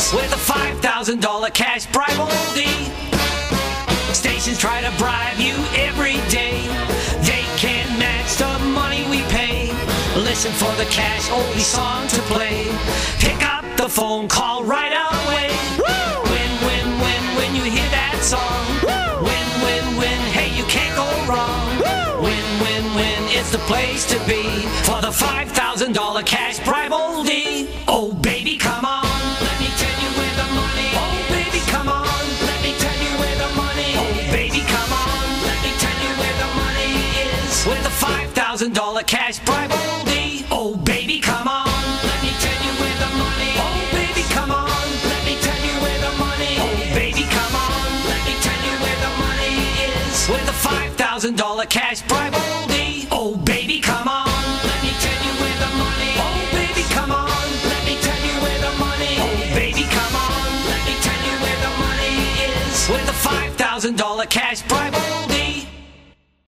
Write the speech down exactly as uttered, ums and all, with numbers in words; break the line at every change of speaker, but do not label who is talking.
is with a five thousand dollar cash bribe oldie. Stations try to bribe you every day. They can't match the money we pay. Listen for the cash oldie song to play. Pick up the phone, call right away. Woo! Win, win, win when you hear that song. Woo! Win, win, win, hey, you can't go wrong. Woo! Win, win, win, it's the place to be for the five thousand dollar cash bribe oldie. Oh, baby, come on. Let me tell you where the money. Oh, baby, come on. Let me tell you where the money. Oh, baby, come on. Let me tell you where the money is with a five thousand dollar cash bribe oldie. Oh, baby, come on. Let me tell you where the money. Oh, baby, come on. Let me tell you where the money. Oh, baby, come on. Let me tell you where the money is with a five thousand dollar cash bribe oldie. Oh, baby, come on. Let me tell you where the money. Oh, baby, come on. Let me tell you where the money. Oh, baby, come on. Let me tell you where the money is with a five thousand dollar cash bribe oldie.